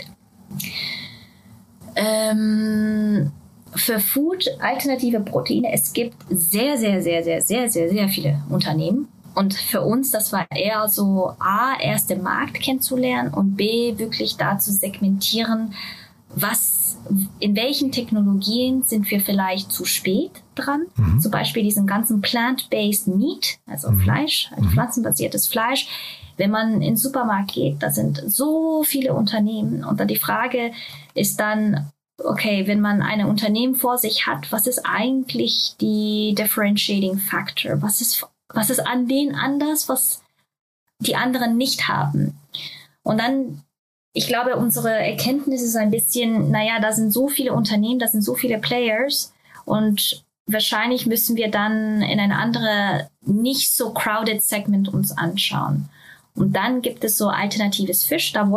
Für Food, alternative Proteine, es gibt sehr, sehr, sehr, sehr, sehr, sehr, sehr viele Unternehmen. Und für uns, das war eher so, A, erst den Markt kennenzulernen und B, wirklich da zu segmentieren, in welchen Technologien sind wir vielleicht zu spät dran. Zum Beispiel diesen ganzen plant-based Meat, also Fleisch, pflanzenbasiertes Fleisch. Wenn man in den Supermarkt geht, da sind so viele Unternehmen. Und dann die Frage ist dann, okay, wenn man ein Unternehmen vor sich hat, was ist eigentlich die Differentiating Factor? Was ist an denen anders, was die anderen nicht haben? Und dann, ich glaube, unsere Erkenntnis ist ein bisschen, da sind so viele Unternehmen, da sind so viele Players und wahrscheinlich müssen wir dann in ein anderes, nicht so crowded Segment uns anschauen. Und dann gibt es so alternatives Fisch. Da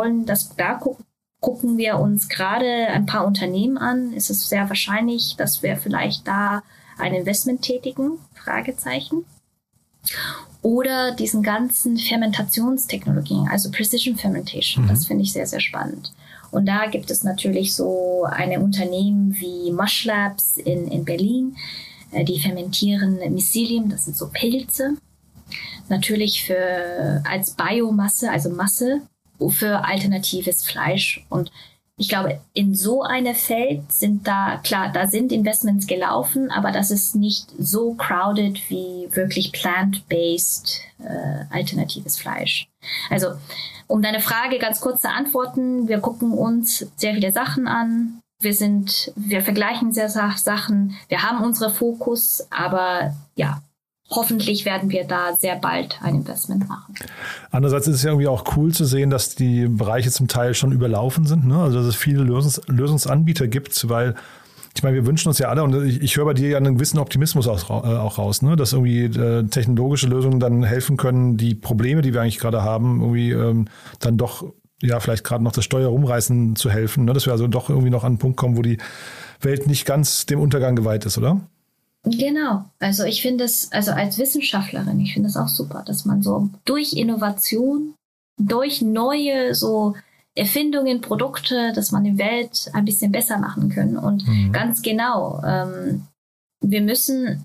gucken wir uns gerade ein paar Unternehmen an. Es ist sehr wahrscheinlich, dass wir vielleicht da ein Investment tätigen, Fragezeichen. Oder diesen ganzen Fermentationstechnologien, also Precision Fermentation. Das finde ich sehr, sehr spannend. Und da gibt es natürlich so eine Unternehmen wie Mush Labs in Berlin, die fermentieren Mycelium, das sind so Pilze. Natürlich als Biomasse, also Masse, für alternatives Fleisch. Und ich glaube, in so einem Feld da sind Investments gelaufen, aber das ist nicht so crowded wie wirklich plant-based alternatives Fleisch. Also, um deine Frage ganz kurz zu antworten, wir gucken uns sehr viele Sachen an. Wir vergleichen sehr Sachen. Wir haben unsere Fokus, aber ja, hoffentlich werden wir da sehr bald ein Investment machen. Andererseits ist es ja irgendwie auch cool zu sehen, dass die Bereiche zum Teil schon überlaufen sind, ne? Also dass es viele Lösungsanbieter gibt, weil ich meine, wir wünschen uns ja alle, und ich höre bei dir ja einen gewissen Optimismus auch raus, ne? Dass irgendwie technologische Lösungen dann helfen können, die Probleme, die wir eigentlich gerade haben, irgendwie dann doch ja vielleicht gerade noch das Steuer rumreißen zu helfen, ne? Dass wir also doch irgendwie noch an einen Punkt kommen, wo die Welt nicht ganz dem Untergang geweiht ist, oder? Genau. Also ich finde es, also als Wissenschaftlerin, ich finde es auch super, dass man so durch Innovation, durch neue so Erfindungen, Produkte, dass man die Welt ein bisschen besser machen kann. Und ganz genau, wir müssen,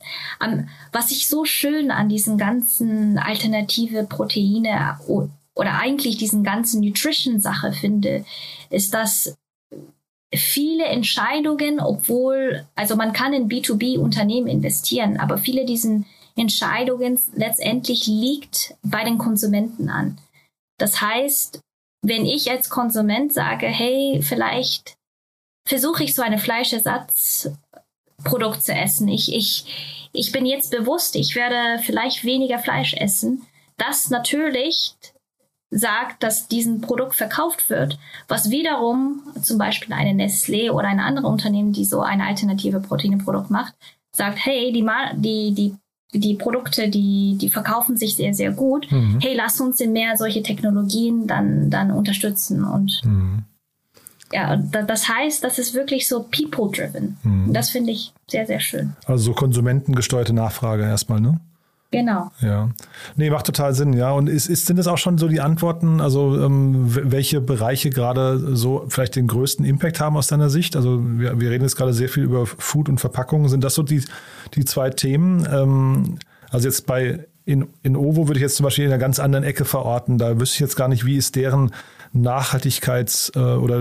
was ich so schön an diesen ganzen alternative Proteine oder eigentlich diesen ganzen Nutrition-Sache finde, ist, dass viele Entscheidungen, also man kann in B2B-Unternehmen investieren, aber viele diesen Entscheidungen letztendlich liegt bei den Konsumenten an. Das heißt, wenn ich als Konsument sage, hey, vielleicht versuche ich so eine Fleischersatzprodukt zu essen. Ich bin jetzt bewusst, ich werde vielleicht weniger Fleisch essen. Das natürlich sagt, dass diesen Produkt verkauft wird, was wiederum zum Beispiel eine Nestlé oder ein anderes Unternehmen, die so eine alternative Proteinprodukt macht, sagt, hey, die Produkte, die verkaufen sich sehr, sehr gut. Hey, lass uns in mehr solche Technologien dann unterstützen. Und ja, das heißt, das ist wirklich so people-driven. Das finde ich sehr, sehr schön. Also so konsumentengesteuerte Nachfrage erstmal, ne? Genau. Ja. Nee, macht total Sinn, ja. Und sind das auch schon so die Antworten, also welche Bereiche gerade so vielleicht den größten Impact haben aus deiner Sicht? Also wir reden jetzt gerade sehr viel über Food und Verpackungen. Sind das so die zwei Themen? Also jetzt in OVO würde ich jetzt zum Beispiel in einer ganz anderen Ecke verorten. Da wüsste ich jetzt gar nicht, wie ist deren Nachhaltigkeits-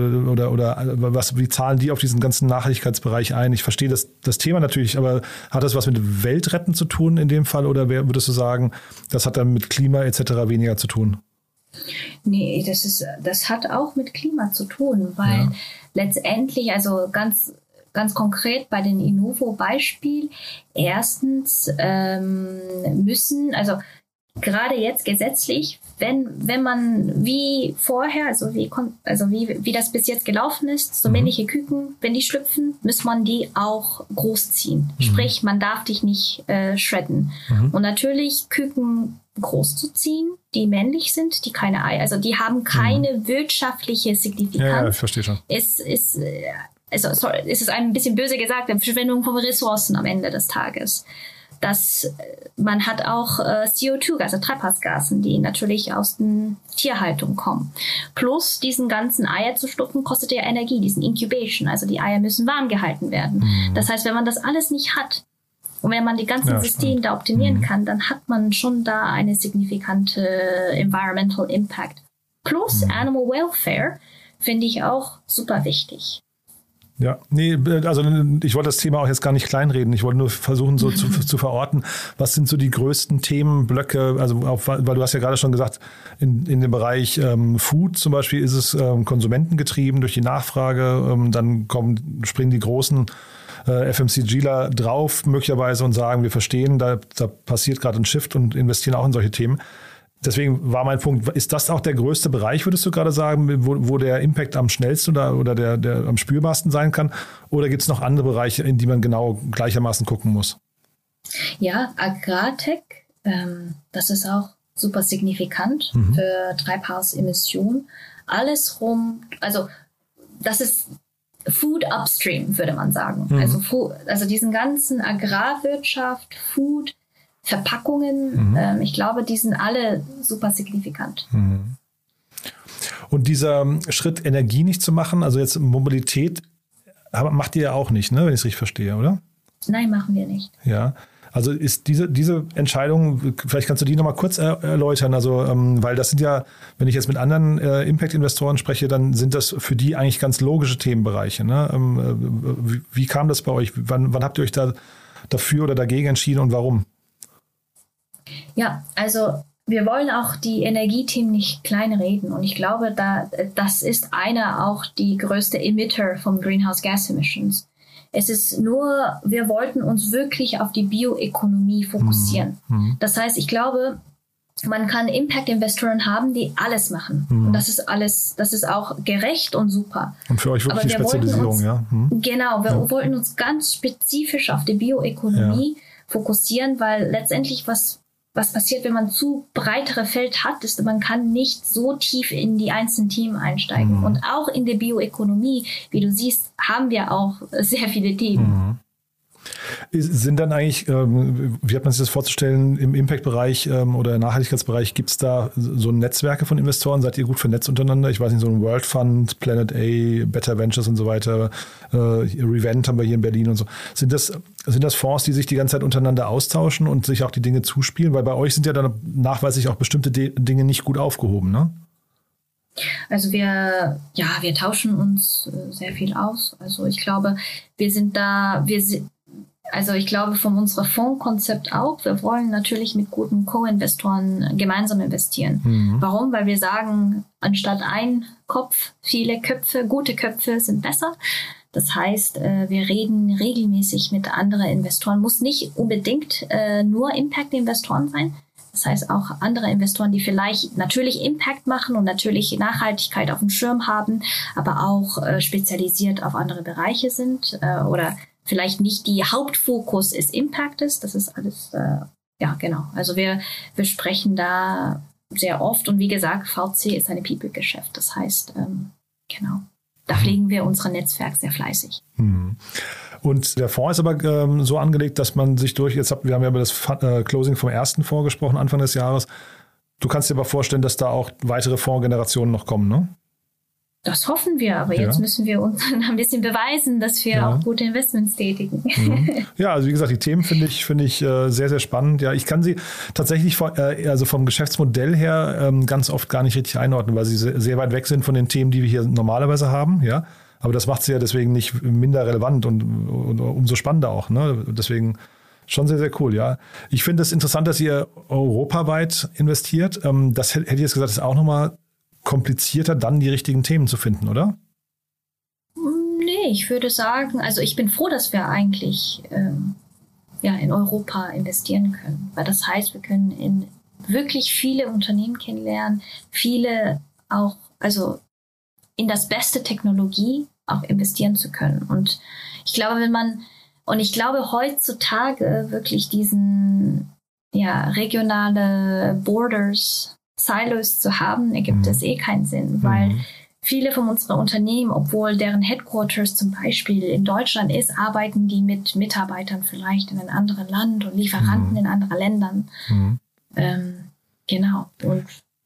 wie zahlen die auf diesen ganzen Nachhaltigkeitsbereich ein? Ich verstehe das Thema natürlich, aber hat das was mit Weltretten zu tun in dem Fall, oder würdest du sagen, das hat dann mit Klima etc. weniger zu tun? Nee, das hat auch mit Klima zu tun, weil letztendlich, also ganz konkret bei den Innovo-Beispiel, erstens müssen, also gerade jetzt gesetzlich, wenn man wie vorher, also wie das bis jetzt gelaufen ist, so männliche Küken, wenn die schlüpfen, muss man die auch großziehen. Sprich, man darf dich nicht shredden. Und natürlich Küken groß zu ziehen, die männlich sind, die keine Eier, also die haben keine wirtschaftliche Signifikanz. Ja, ich verstehe schon. Es ist ein bisschen böse gesagt, eine Verschwendung von Ressourcen am Ende des Tages. Man hat auch CO2, also Treibhausgasen, die natürlich aus der Tierhaltung kommen. Plus diesen ganzen Eier zu schlucken, kostet ja Energie, diesen Incubation. Also die Eier müssen warm gehalten werden. Das heißt, wenn man das alles nicht hat und wenn man die ganzen Systeme da optimieren kann, dann hat man schon da eine signifikante Environmental Impact. Plus Animal Welfare finde ich auch super wichtig. Ja, nee, also ich wollte das Thema auch jetzt gar nicht kleinreden. Ich wollte nur versuchen, so zu verorten, was sind so die größten Themenblöcke, also weil du hast ja gerade schon gesagt, in dem Bereich Food zum Beispiel ist es konsumentengetrieben durch die Nachfrage, dann springen die großen FMCGler drauf möglicherweise und sagen, wir verstehen, da passiert gerade ein Shift und investieren auch in solche Themen. Deswegen war mein Punkt, ist das auch der größte Bereich, würdest du gerade sagen, wo der Impact am schnellsten oder der am spürbarsten sein kann? Oder gibt es noch andere Bereiche, in die man genau gleichermaßen gucken muss? Ja, Agrartech, das ist auch super signifikant für Treibhausemissionen. Alles also das ist Food Upstream, würde man sagen. Also diesen ganzen Agrarwirtschaft, Food, Verpackungen, ich glaube, die sind alle super signifikant. Und dieser Schritt, Energie nicht zu machen, also jetzt Mobilität, macht ihr ja auch nicht, ne, wenn ich es richtig verstehe, oder? Nein, machen wir nicht. Ja, also ist diese Entscheidung, vielleicht kannst du die nochmal kurz erläutern, also weil das sind ja, wenn ich jetzt mit anderen Impact-Investoren spreche, dann sind das für die eigentlich ganz logische Themenbereiche. Ne? Wie kam das bei euch? Wann habt ihr euch da dafür oder dagegen entschieden und warum? Ja, also wir wollen auch die Energiethemen nicht kleinreden und ich glaube, das ist auch die größte Emitter von Greenhouse Gas Emissions. Es ist nur, wir wollten uns wirklich auf die Bioökonomie fokussieren. Das heißt, ich glaube, man kann Impact-Investoren haben, die alles machen. Und das ist auch gerecht und super. Und für euch wirklich die Spezialisierung, ja? Genau, wir wollten uns ganz spezifisch auf die Bioökonomie fokussieren, weil letztendlich was passiert, wenn man zu breitere Feld hat, ist, man kann nicht so tief in die einzelnen Themen einsteigen. Und auch in der Bioökonomie, wie du siehst, haben wir auch sehr viele Themen. Sind dann eigentlich, wie hat man sich das vorzustellen, im Impact-Bereich oder Nachhaltigkeitsbereich, gibt es da so Netzwerke von Investoren? Seid ihr gut vernetzt untereinander? Ich weiß nicht, so ein World Fund, Planet A, Better Ventures und so weiter, Revent haben wir hier in Berlin und so. Sind das Fonds, die sich die ganze Zeit untereinander austauschen und sich auch die Dinge zuspielen? Weil bei euch sind ja dann nachweislich auch bestimmte Dinge nicht gut aufgehoben, ne? Also wir tauschen uns sehr viel aus. Also ich glaube, ich glaube, von unserem Fondskonzept auch, wir wollen natürlich mit guten Co-Investoren gemeinsam investieren. Warum? Weil wir sagen, anstatt ein Kopf, viele Köpfe, gute Köpfe sind besser. Das heißt, wir reden regelmäßig mit anderen Investoren. Muss nicht unbedingt nur Impact-Investoren sein. Das heißt auch andere Investoren, die vielleicht natürlich Impact machen und natürlich Nachhaltigkeit auf dem Schirm haben, aber auch spezialisiert auf andere Bereiche sind oder vielleicht nicht die Hauptfokus ist Impact ist. Das ist alles, genau. Also wir sprechen da sehr oft und wie gesagt, VC ist ein People-Geschäft. Das heißt, genau, da pflegen wir unser Netzwerk sehr fleißig. Und der Fonds ist aber so angelegt, dass man sich wir haben ja über das Closing vom ersten Fonds gesprochen, Anfang des Jahres. Du kannst dir aber vorstellen, dass da auch weitere Fondsgenerationen noch kommen, ne? Das hoffen wir, aber jetzt müssen wir uns ein bisschen beweisen, dass wir auch gute Investments tätigen. Ja, also wie gesagt, die Themen finde ich sehr, sehr spannend. Ja, ich kann sie tatsächlich vom Geschäftsmodell her ganz oft gar nicht richtig einordnen, weil sie sehr weit weg sind von den Themen, die wir hier normalerweise haben. Ja, aber das macht sie ja deswegen nicht minder relevant und umso spannender auch. Ne? Deswegen schon sehr, sehr cool. Ja, ich finde es interessant, dass ihr europaweit investiert. Das hätte ich jetzt gesagt, ist auch nochmal komplizierter, dann die richtigen Themen zu finden, oder? Nee, ich würde sagen, also ich bin froh, dass wir eigentlich in Europa investieren können, weil das heißt, wir können in wirklich viele Unternehmen kennenlernen, viele auch, also in das beste Technologie auch investieren zu können. Und ich glaube, heutzutage wirklich diesen regionale Borders, Silos zu haben, ergibt es keinen Sinn, weil viele von unseren Unternehmen, obwohl deren Headquarters zum Beispiel in Deutschland ist, arbeiten die mit Mitarbeitern vielleicht in einem anderen Land und Lieferanten in anderen Ländern. Genau. Und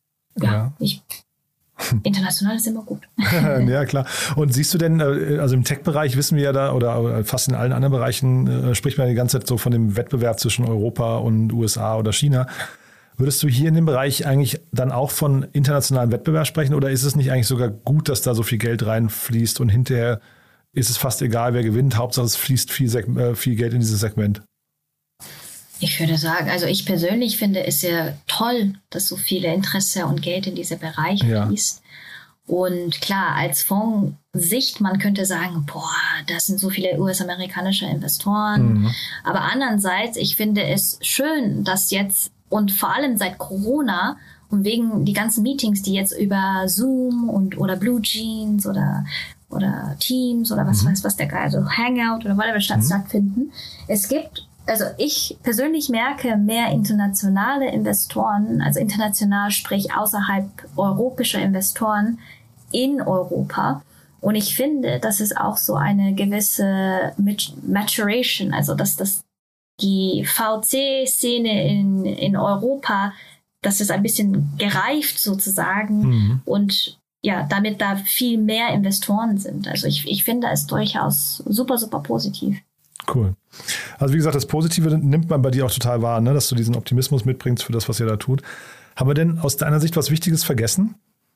international ist immer gut. Ja, klar. Und siehst du denn, also im Tech-Bereich wissen wir ja da, oder fast in allen anderen Bereichen spricht man die ganze Zeit so von dem Wettbewerb zwischen Europa und USA oder China. Würdest du hier in dem Bereich eigentlich dann auch von internationalem Wettbewerb sprechen oder ist es nicht eigentlich sogar gut, dass da so viel Geld reinfließt und hinterher ist es fast egal, wer gewinnt, Hauptsache es fließt viel Geld in dieses Segment? Ich würde sagen, also ich persönlich finde es sehr toll, dass so viel Interesse und Geld in diese Bereiche fließt. Und klar, als Fondssicht, man könnte sagen, das sind so viele US-amerikanische Investoren. Aber andererseits, ich finde es schön, dass jetzt und vor allem seit Corona und wegen die ganzen Meetings, die jetzt über Zoom oder Blue Jeans oder Teams oder was der Geil, also Hangout oder whatever stattfinden. Es gibt Also ich persönlich merke mehr internationale Investoren, also international, sprich außerhalb europäischer Investoren in Europa. Und ich finde, das ist auch so eine gewisse Maturation, also dass die VC-Szene in Europa, dass es ein bisschen gereift sozusagen und ja, damit da viel mehr Investoren sind. Also ich finde es durchaus super, super positiv. Cool. Also wie gesagt, das Positive nimmt man bei dir auch total wahr, ne? Dass du diesen Optimismus mitbringst für das, was ihr da tut. Haben wir denn aus deiner Sicht was Wichtiges vergessen?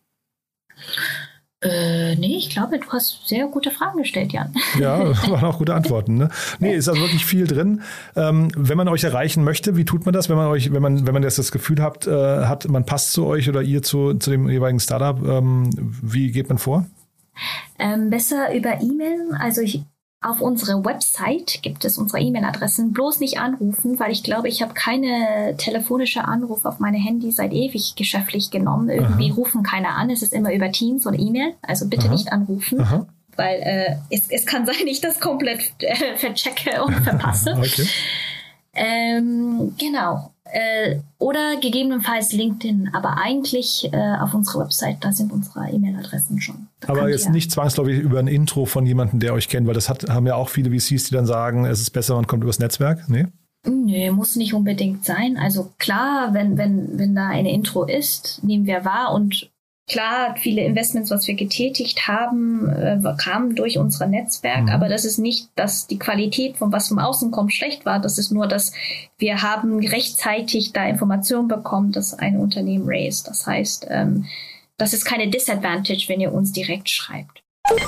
Nee, ich glaube, du hast sehr gute Fragen gestellt, Jan. Ja, waren auch gute Antworten. Ne? Nee, ist also wirklich viel drin. Wenn man euch erreichen möchte, wie tut man das? Wenn man jetzt das Gefühl hat, man passt zu euch oder ihr zu dem jeweiligen Startup, wie geht man vor? Besser über E-Mail. Also auf unserer Website gibt es unsere E-Mail-Adressen. Bloß nicht anrufen, weil ich glaube, ich habe keine telefonische Anruf auf meine Handy seit ewig geschäftlich genommen. Irgendwie rufen keiner an. Es ist immer über Teams oder E-Mail. Also bitte nicht anrufen, weil es kann sein, ich das komplett verchecke und verpasse. Okay. Genau. Oder gegebenenfalls LinkedIn. Aber eigentlich auf unserer Website, da sind unsere E-Mail-Adressen schon. Aber jetzt nicht zwangsläufig über ein Intro von jemandem, der euch kennt, weil das haben ja auch viele VCs, die dann sagen, es ist besser, man kommt übers Netzwerk. Nee? Nee, muss nicht unbedingt sein. Also klar, wenn da eine Intro ist, nehmen wir wahr. Und klar, viele Investments, was wir getätigt haben, kamen durch unser Netzwerk. Aber das ist nicht, dass die Qualität von was von außen kommt schlecht war. Das ist nur, dass wir haben rechtzeitig da Informationen bekommen, dass ein Unternehmen raised. Das heißt, das ist keine Disadvantage, wenn ihr uns direkt schreibt.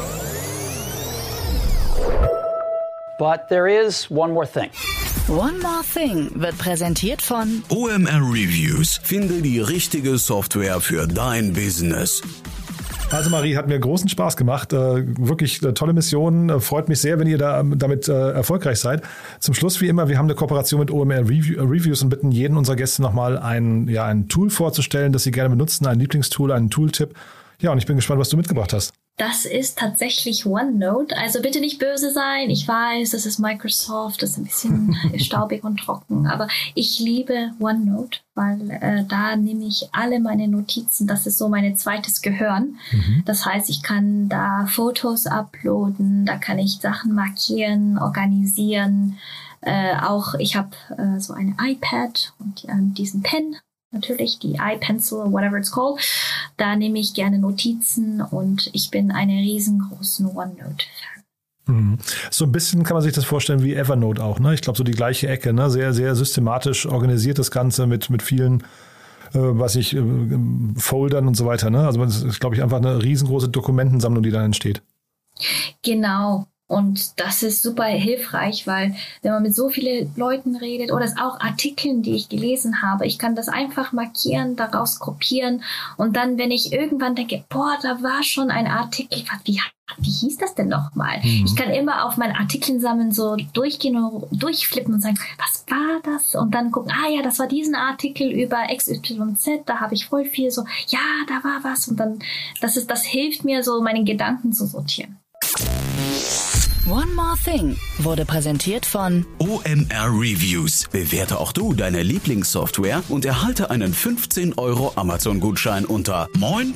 But there is one more thing. One More Thing wird präsentiert von OMR Reviews. Finde die richtige Software für dein Business. Also Marie, hat mir großen Spaß gemacht. Wirklich tolle Mission. Freut mich sehr, wenn ihr damit erfolgreich seid. Zum Schluss, wie immer, wir haben eine Kooperation mit OMR Reviews und bitten jeden unserer Gäste nochmal ein Tool vorzustellen, das sie gerne benutzen, ein Lieblingstool, einen Tooltip. Ja, und ich bin gespannt, was du mitgebracht hast. Das ist tatsächlich OneNote. Also bitte nicht böse sein. Ich weiß, das ist Microsoft, das ist ein bisschen staubig und trocken. Aber ich liebe OneNote, weil da nehme ich alle meine Notizen. Das ist so mein zweites Gehirn. Das heißt, ich kann da Fotos uploaden, da kann ich Sachen markieren, organisieren. Auch ich habe so ein iPad und diesen Pen. Natürlich die iPencil, whatever it's called. Da nehme ich gerne Notizen und ich bin eine riesengroßen OneNote-Fan. So ein bisschen kann man sich das vorstellen wie Evernote auch, ne? Ich glaube, so die gleiche Ecke, ne? Sehr, sehr systematisch organisiert das Ganze mit vielen, Foldern und so weiter, ne? Also das ist, glaube ich, einfach eine riesengroße Dokumentensammlung, die dann entsteht. Genau. Und das ist super hilfreich, weil wenn man mit so vielen Leuten redet oder es auch Artikeln, die ich gelesen habe, ich kann das einfach markieren, daraus kopieren und dann, wenn ich irgendwann denke, boah, da war schon ein Artikel, wie hieß das denn nochmal? Ich kann immer auf meinen Artikeln sammeln, so durchgehen und durchflippen und sagen, was war das? Und dann gucken, ja, das war diesen Artikel über XYZ, da habe ich voll viel so, ja, da war was. Und dann, das hilft mir so, meine Gedanken zu sortieren. One More Thing wurde präsentiert von OMR Reviews. Bewerte auch du deine Lieblingssoftware und erhalte einen 15 € Amazon-Gutschein unter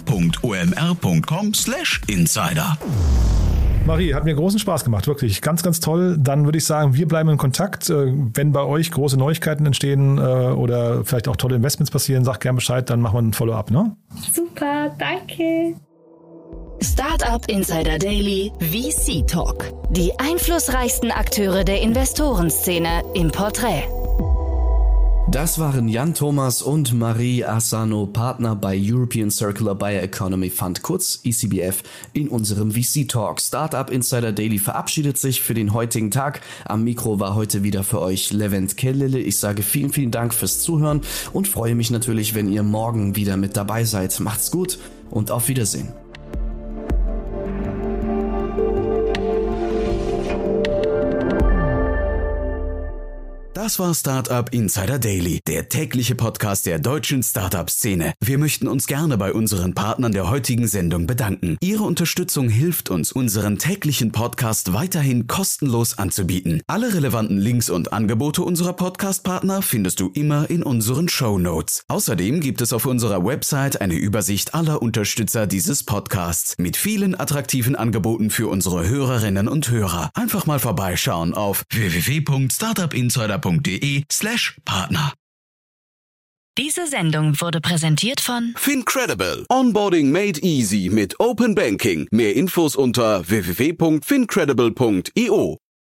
moin.omr.com/insider. Marie, hat mir großen Spaß gemacht, wirklich. Ganz, ganz toll. Dann würde ich sagen, wir bleiben in Kontakt. Wenn bei euch große Neuigkeiten entstehen oder vielleicht auch tolle Investments passieren, sag gerne Bescheid, dann machen wir ein Follow-up, ne? Super, danke. Startup Insider Daily VC Talk. Die einflussreichsten Akteure der Investorenszene im Porträt. Das waren Jan Thomas und Marie Asano, Partner bei European Circular Bioeconomy Fund, kurz ECBF, in unserem VC Talk. Startup Insider Daily verabschiedet sich für den heutigen Tag. Am Mikro war heute wieder für euch Levent Kellele. Ich sage vielen, vielen Dank fürs Zuhören und freue mich natürlich, wenn ihr morgen wieder mit dabei seid. Macht's gut und auf Wiedersehen. Das war Startup Insider Daily, der tägliche Podcast der deutschen Startup-Szene. Wir möchten uns gerne bei unseren Partnern der heutigen Sendung bedanken. Ihre Unterstützung hilft uns, unseren täglichen Podcast weiterhin kostenlos anzubieten. Alle relevanten Links und Angebote unserer Podcast-Partner findest du immer in unseren Shownotes. Außerdem gibt es auf unserer Website eine Übersicht aller Unterstützer dieses Podcasts mit vielen attraktiven Angeboten für unsere Hörerinnen und Hörer. Einfach mal vorbeischauen auf www.startupinsider.de/Partner. Diese Sendung wurde präsentiert von FinCredible. Onboarding made easy mit Open Banking. Mehr Infos unter www.fincredible.io.